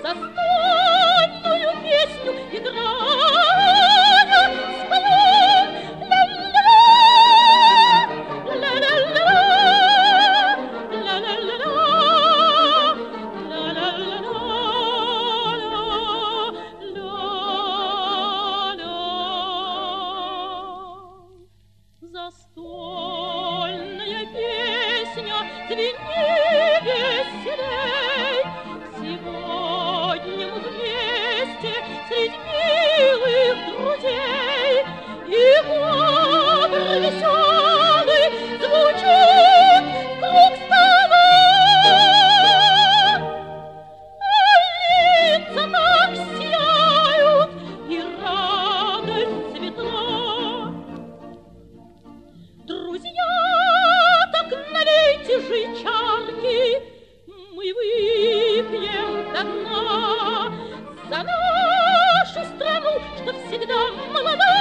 застольную песню играя, споем ля-ля-ля, ля-ля-ля, ля-ля-ля, застольная песня звени веселей. Сегодня мы вместе среди милых друзей, и говор веселый звучит вкруг стола. Лица так сияют, и радость светла. Друзья, так налейте же чарки, мы выпьем до дна за нашу страну, что всегда молода.